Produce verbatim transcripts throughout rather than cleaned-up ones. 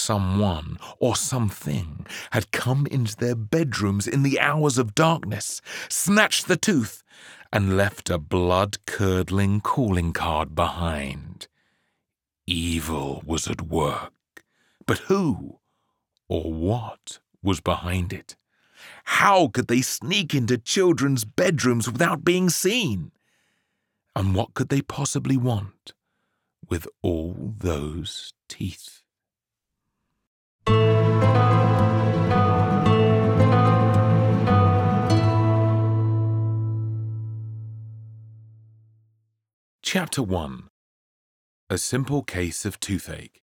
someone or something had come into their bedrooms in the hours of darkness, snatched the tooth, and left a blood-curdling calling card behind. Evil was at work, but who or what was behind it? How could they sneak into children's bedrooms without being seen? And what could they possibly want with all those teeth? Chapter one. A Simple Case of Toothache.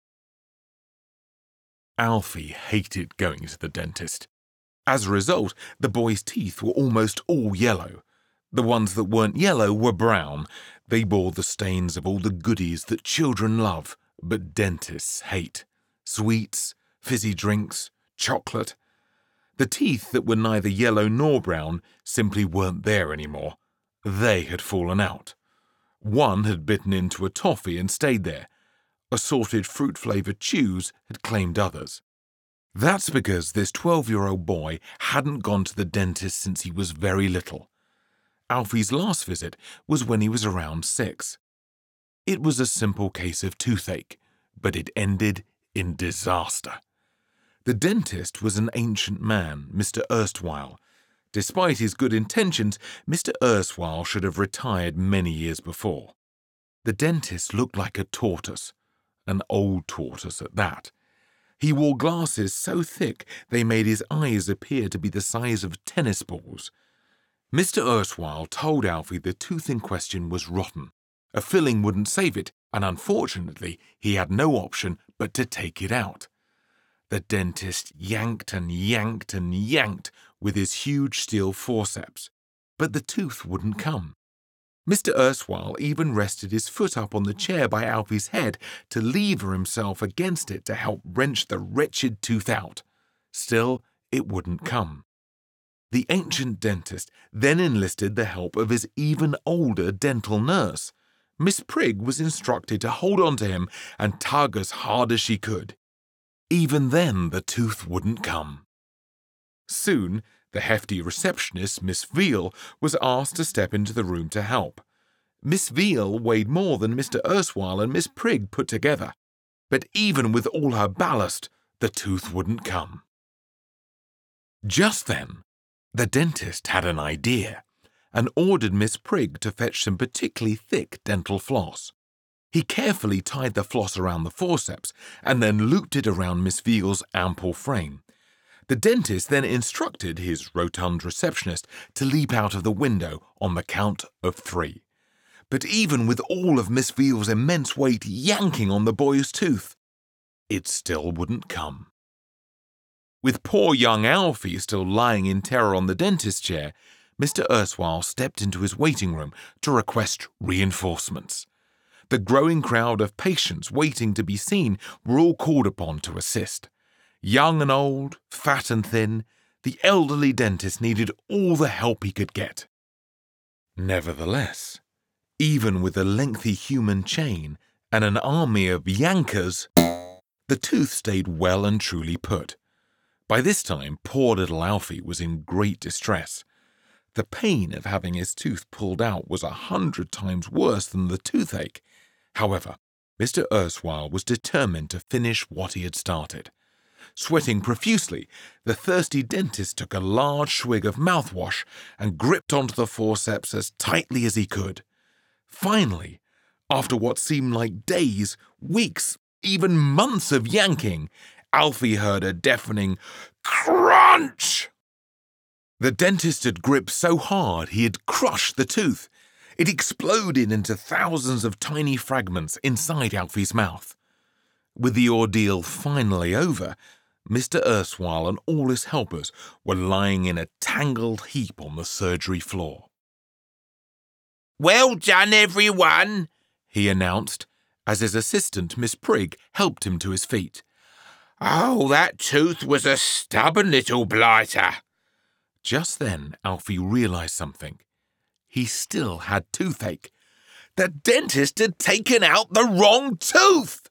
Alfie hated going to the dentist. As a result, the boy's teeth were almost all yellow. The ones that weren't yellow were brown. They bore the stains of all the goodies that children love, but dentists hate. Sweets, fizzy drinks, chocolate. The teeth that were neither yellow nor brown simply weren't there anymore. They had fallen out. One had bitten into a toffee and stayed there. Assorted fruit-flavoured chews had claimed others. That's because this twelve-year-old boy hadn't gone to the dentist since he was very little. Alfie's last visit was when he was around six. It was a simple case of toothache, but it ended in disaster. The dentist was an ancient man, Mister Erstwhile. Despite his good intentions, Mister Erstwhile should have retired many years before. The dentist looked like a tortoise, an old tortoise at that. He wore glasses so thick they made his eyes appear to be the size of tennis balls. Mister Erstwhile told Alfie the tooth in question was rotten. A filling wouldn't save it, and unfortunately he had no option but to take it out. The dentist yanked and yanked and yanked with his huge steel forceps, but the tooth wouldn't come. Mister Erstwhile even rested his foot up on the chair by Alfie's head to lever himself against it to help wrench the wretched tooth out. Still, it wouldn't come. The ancient dentist then enlisted the help of his even older dental nurse. Miss Prigg was instructed to hold on to him and tug as hard as she could. Even then, the tooth wouldn't come. Soon, the hefty receptionist, Miss Veal, was asked to step into the room to help. Miss Veal weighed more than Mister Erstwhile and Miss Prigg put together, but even with all her ballast, the tooth wouldn't come. Just then, the dentist had an idea and ordered Miss Prigg to fetch some particularly thick dental floss. He carefully tied the floss around the forceps and then looped it around Miss Veal's ample frame. The dentist then instructed his rotund receptionist to leap out of the window on the count of three. But even with all of Miss Veal's immense weight yanking on the boy's tooth, it still wouldn't come. With poor young Alfie still lying in terror on the dentist's chair, Mister Erstwhile stepped into his waiting room to request reinforcements. The growing crowd of patients waiting to be seen were all called upon to assist. Young and old, fat and thin, the elderly dentist needed all the help he could get. Nevertheless, even with a lengthy human chain and an army of yankers, the tooth stayed well and truly put. By this time, poor little Alfie was in great distress. The pain of having his tooth pulled out was a hundred times worse than the toothache. However, Mister Erstwhile was determined to finish what he had started. Sweating profusely, the thirsty dentist took a large swig of mouthwash and gripped onto the forceps as tightly as he could. Finally, after what seemed like days, weeks, even months of yanking, Alfie heard a deafening crunch. The dentist had gripped so hard he had crushed the tooth. It exploded into thousands of tiny fragments inside Alfie's mouth. With the ordeal finally over, Mister Erstwhile and all his helpers were lying in a tangled heap on the surgery floor. "Well done, everyone," he announced, as his assistant, Miss Prigg, helped him to his feet. "Oh, that tooth was a stubborn little blighter." Just then, Alfie realised something. He still had toothache. The dentist had taken out the wrong tooth!